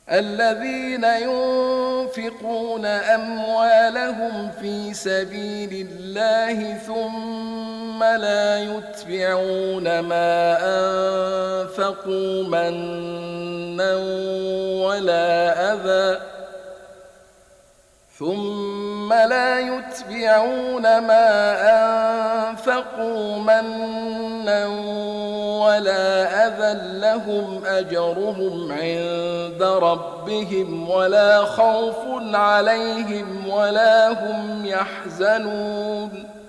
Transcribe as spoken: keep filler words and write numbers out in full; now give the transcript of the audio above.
الذين ينفقون أموالهم في سبيل الله ثم لا يتبعون ما أنفقوا منا ولا أذى ثم لا يتبعون ما أنفقوا منا ولا أذى لهم أجرهم عند ربهم ولا خوف عليهم ولا هم يحزنون